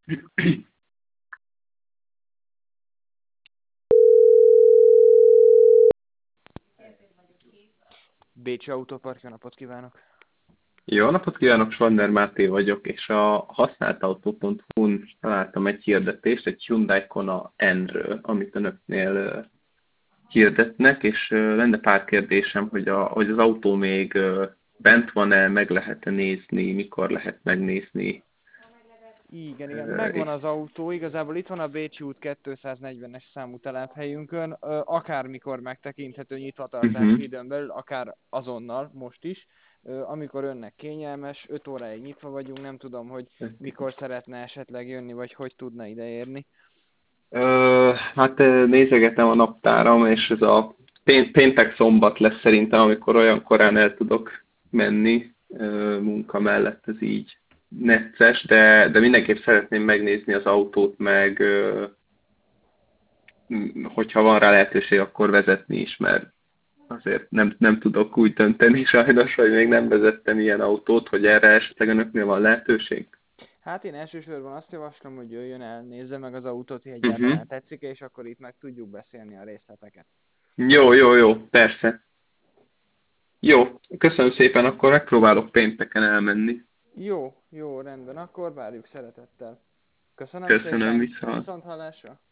Bécsi Autópark, jó napot kívánok! Jó napot kívánok, Svanner Máté vagyok, és a használtautó.hu-n találtam egy hirdetést, egy Hyundai Kona N-ről, amit önöknél hirdetnek, és lenne pár kérdésem, hogy az autó még bent van-e, meg lehet-e nézni, mikor lehet megnézni. Igen, megvan az autó, igazából itt van a Bécsi út 240-es számú telephelyünkön, akármikor megtekinthető nyitvatartási Uh-huh. időn belül, akár azonnal, most is, amikor önnek kényelmes, 5 óráig nyitva vagyunk, nem tudom, hogy mikor szeretne esetleg jönni, vagy hogy tudna ideérni. Hát nézegetem a naptáram, és ez a péntek-szombat lesz szerintem, amikor olyan korán el tudok menni munka mellett, ez így necces, de mindenképp szeretném megnézni az autót, meg hogyha van rá lehetőség, akkor vezetni is, mert azért nem tudok úgy dönteni sajnos, hogy még nem vezettem ilyen autót, hogy erre esetleg önöknél van lehetőség. Hát én elsősorban azt javaslom, hogy jöjjön el, nézze meg az autót, hogy Uh-huh. egyáltalán tetszik, és akkor itt meg tudjuk beszélni a részleteket. Jó, persze. Jó, köszönöm szépen, akkor megpróbálok pénteken elmenni. Jó, rendben, akkor várjuk szeretettel. Köszönöm Köszönöm, szépen, viszont. viszont hallásra!